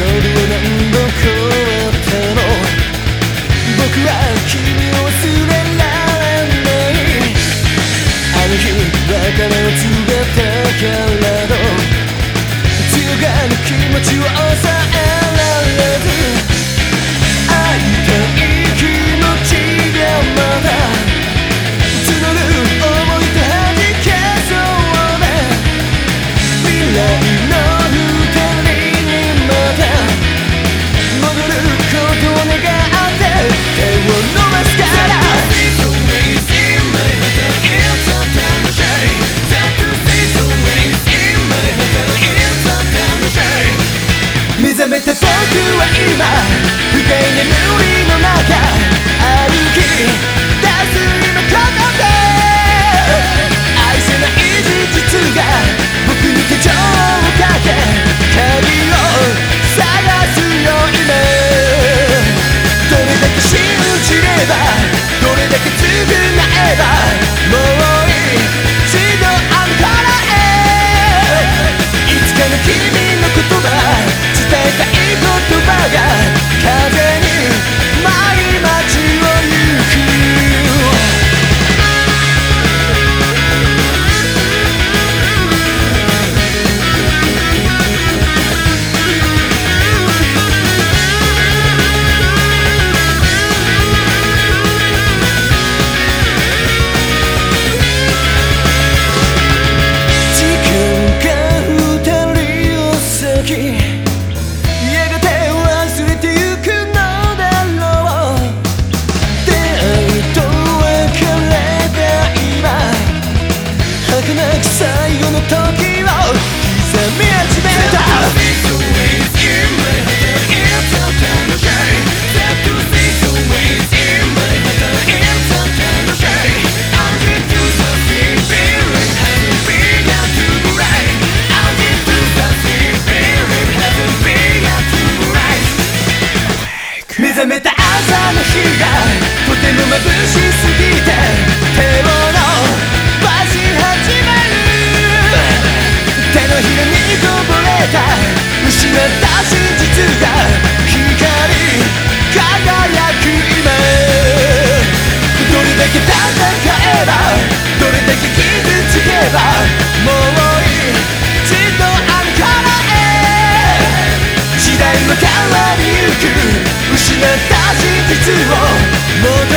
何度変わったの。僕は君を忘れられない。あの日別れを告げたからの強がる気持ちを抑えられず、会いたい気持ちがまだ募る想いと弾けそうね。未来の目覚めて僕は今深い眠りの中歩き出す今ここで愛せない事実が僕に手錠をかけ鍵を探すよ今。どれだけ信じればどれだけ償えばもう一度あの頃へいつかの君の言葉伝えたい言葉が風に舞い街を行く。時間が二人を先最後の時を刻み始めた。目覚めた朝の日がとても眩しすぎて手を伸ばし始める。手のひらにこぼれた失った真実が光り輝く今。どれだけ戦えばどれだけ傷つけばもう一度あの頃へ時代は変わりゆく失った真実を